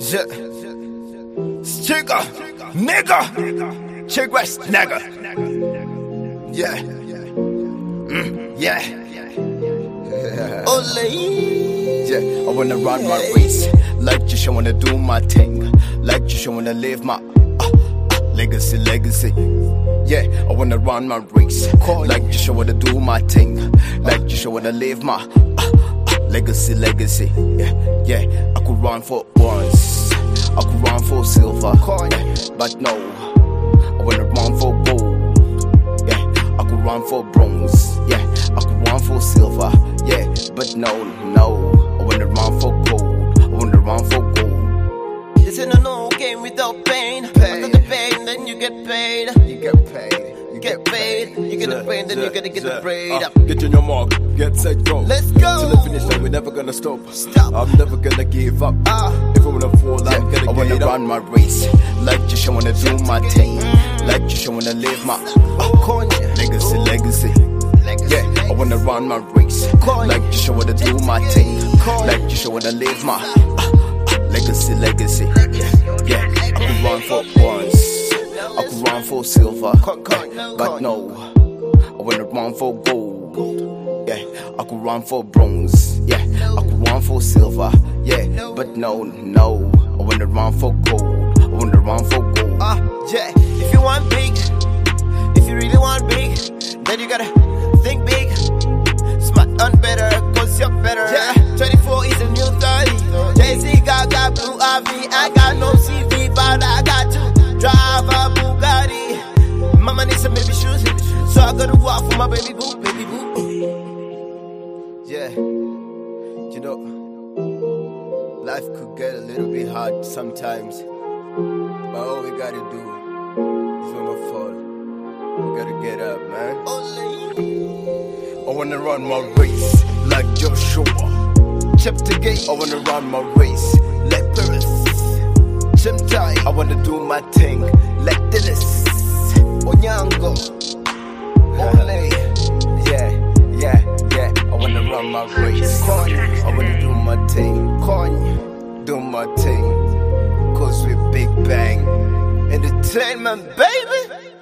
Yeah. Sticker, nigga. Chick West, nigga. Yeah. Yeah. Ole. Yeah, I wanna run my race. Like just I wanna do my thing. Like just I wanna live my legacy. Yeah, I wanna run my race. Like just I wanna do my thing. Like just I wanna live my legacy. Yeah, I could run for bronze. I could run for silver. Yeah, but no, I wanna run for gold. Yeah, I could run for bronze. Yeah, I could run for silver. Yeah, but no, I wanna run for gold. I wanna run for gold. This ain't no game without pain. After the pain, then you get paid. You get paid. You get paid. You get the pain, then you gotta get the braid. Get on your mark, get set, go. Let's go. Till the finish line, we're never gonna stop. Stop. I'm never gonna give up. If I wanna fall, I'm gonna I wanna get up. run my race. Like just I wanna do my thing. Like just I wanna live my legacy. Yeah, I wanna run my race. Like just I wanna do my thing. Like just I wanna live my legacy. Yeah, I could run for bronze. I could run for silver. But no, I wanna run for gold. Yeah, I could run for bronze. Yeah, I could run for silver. Yeah, but no, I wanna run for gold. I wanna run for gold. Yeah, if you want big, if you really want big, then you gotta think big. Smart and better, cause you're better. Yeah, 24 is a new 30. Jay-Z got Blue RV. I got no CV, but I got to drive a Bugatti. Mama needs some baby shoes, so I gotta walk for my baby boo. Yeah, you know, life could get a little bit hard sometimes, but all we gotta do is when we fall, we gotta get up, man. I wanna run my race like Joshua, chapter gate. I wanna run my race like Paris, Chimtai. I wanna do my thing like Dennis Onyango. Ole. Yeah. I wanna run my race. I wanna do my thing. Do my thing. Cause we Big Bang Entertainment, baby.